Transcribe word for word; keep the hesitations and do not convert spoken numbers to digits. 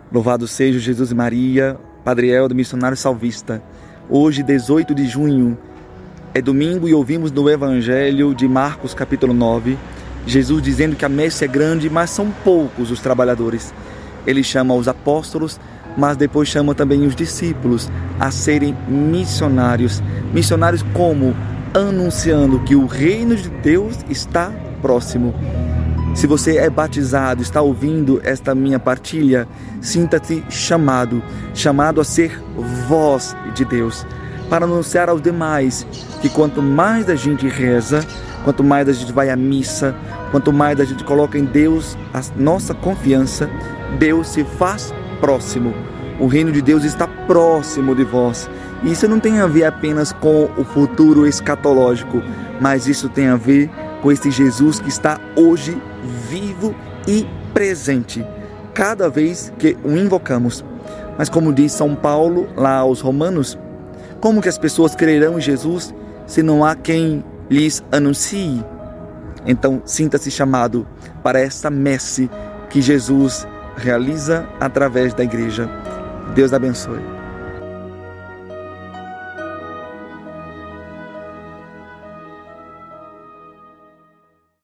Louvado seja Jesus e Maria, Padre Helder, missionário salvista. Hoje, dezoito de junho, é domingo e ouvimos no Evangelho de Marcos, capítulo nove, Jesus dizendo que a messe é grande, mas são poucos os trabalhadores. Ele chama os apóstolos, mas depois chama também os discípulos a serem missionários. Missionários como? Anunciando que o reino de Deus está próximo. Se você é batizado, está ouvindo esta minha partilha, sinta-se chamado, chamado a ser voz de Deus, para anunciar aos demais que quanto mais a gente reza, quanto mais a gente vai à missa, quanto mais a gente coloca em Deus a nossa confiança, Deus se faz próximo. O reino de Deus está próximo de vós. E isso não tem a ver apenas com o futuro escatológico, mas isso tem a ver com esse Jesus que está hoje vivo e presente, cada vez que o invocamos. Mas como diz São Paulo lá aos Romanos, como que as pessoas crerão em Jesus se não há quem lhes anuncie? Então sinta-se chamado para essa messe que Jesus realiza através da igreja. Deus abençoe.